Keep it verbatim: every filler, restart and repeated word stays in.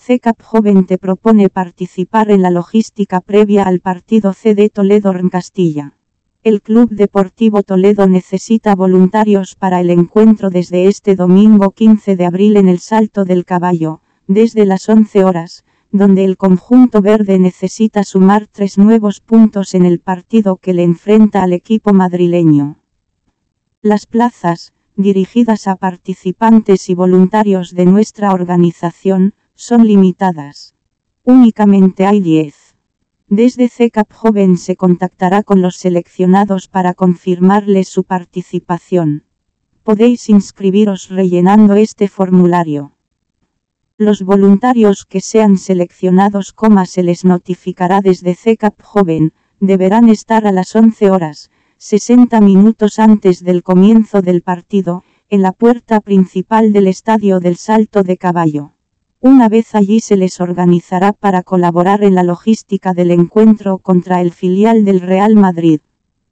C C A P Joven te propone participar en la logística previa al partido C D Toledo-Castilla. El Club Deportivo Toledo necesita voluntarios para el encuentro desde este domingo quince de abril en el Salto del Caballo, desde las once horas, donde el conjunto verde necesita sumar tres nuevos puntos en el partido que le enfrenta al equipo madrileño. Las plazas, dirigidas a participantes y voluntarios de nuestra organización, son limitadas. Únicamente hay diez. Desde C C A P Joven se contactará con los seleccionados para confirmarles su participación. Podéis inscribiros rellenando este formulario. Los voluntarios que sean seleccionados, coma, se les notificará desde C C A P Joven, deberán estar a las once horas, sesenta minutos antes del comienzo del partido, en la puerta principal del Estadio del Salto de Caballo. Una vez allí se les organizará para colaborar en la logística del encuentro contra el filial del Real Madrid.